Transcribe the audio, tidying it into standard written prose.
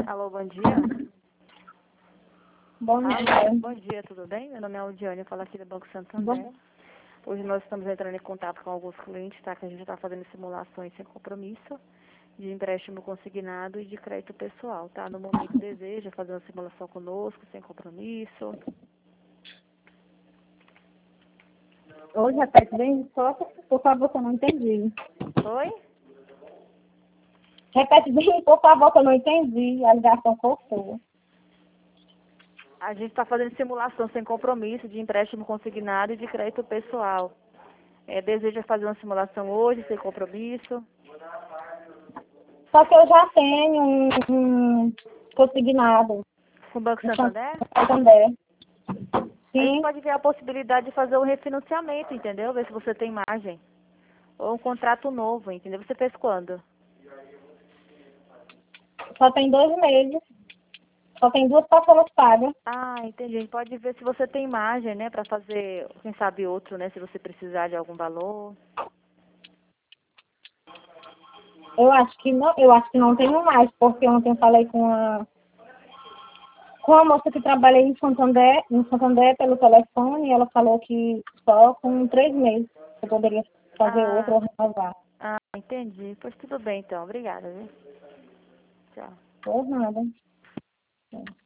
Alô, bom dia. Bom dia. Bom dia, tudo bem? Meu nome é Audiane, eu falo aqui do Banco Santander. Hoje nós estamos entrando em contato com alguns clientes, tá? Que a gente está fazendo simulações sem compromisso, de empréstimo consignado e de crédito pessoal, tá? No momento deseja fazer uma simulação conosco, sem compromisso. Hoje repete bem, só por favor, que eu não entendi. Oi? Repete bem, por favor, que eu não entendi. A ligação cortou. A gente está fazendo simulação sem compromisso de empréstimo consignado e de crédito pessoal. Deseja fazer uma simulação hoje, sem compromisso? Só que eu já tenho um consignado. Com o Banco Santander? Santander. A gente Sim, pode ver a possibilidade de fazer um refinanciamento, entendeu? Ver se você tem margem. Ou um contrato novo, entendeu? Você fez quando? só tem 2 meses. Só tem 2 parcelas pagas. Ah, entendi. A gente pode ver se você tem margem, né? Pra fazer, quem sabe, outro, né? Se você precisar de algum valor. Eu acho que não tenho mais, porque ontem eu falei com a moça que trabalha em Santander pelo telefone, e ela falou que só com 3 meses eu poderia fazer outro ou renovar. Entendi. Pois tudo bem, então. Obrigada, viu? Tchau. Por nada.